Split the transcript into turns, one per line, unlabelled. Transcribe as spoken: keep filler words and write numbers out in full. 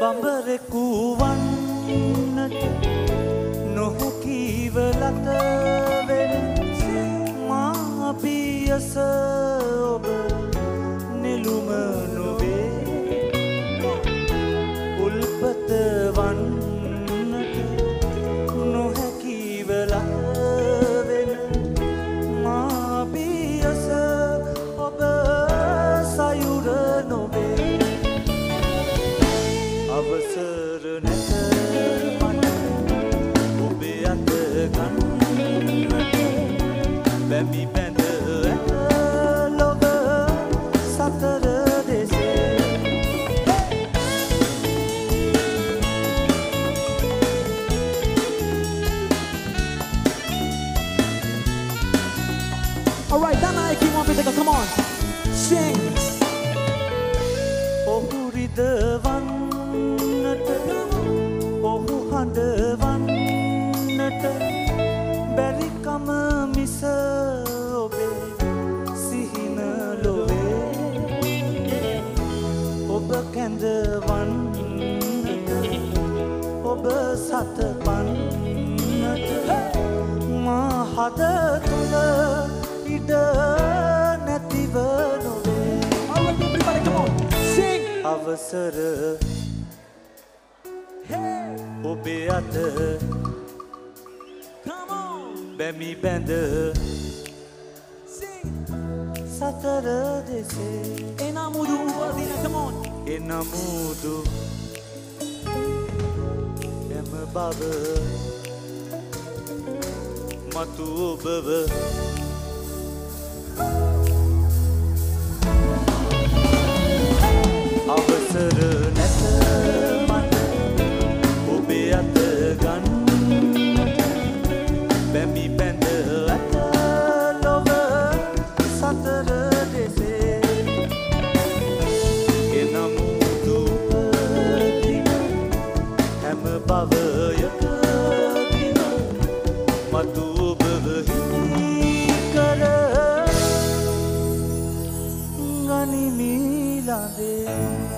බඹරෙකු වන්නට නොහැකිව ලත වෙන මා පියස ඔබ නෙළුම නොවේ උල්පත වන්නට නොහැකිව ලත වෙන මා පියස ඔබ සයුර නොවේ අවසර නැත මට ඔබේ අත ගන්නට බැමි බැඳ ඇත ලොව සතර දෙසේ
Alright, Dana, I keep on with the come on, sing.
ඔහු රිදවන්නට ඔහු හඬවන්නට බැරිකම මිස ඔබේ සිහින ලොවේ ඔබ කැඳවන්නට ඔබ සතපන්නට මා හද තුළ ඉඩ නැතිව නොවේ.
Alright, everybody, come on, sing.
අවසර ඔබේ අත
Come on,
බැමි බැඳ
sing.
සතර දෙසේ
Enamudu Adina, come on.
එනමුදු එම බව මතු ඔබව අවසර නැත මට ඔබේ අත ගන්නට බැමි බැඳ ඇත ලොව සතර දෙසේ එනමුදු උපදින හැම භවයකදීම මතු ඔබව හිමි කර ගනිමි ළඟේ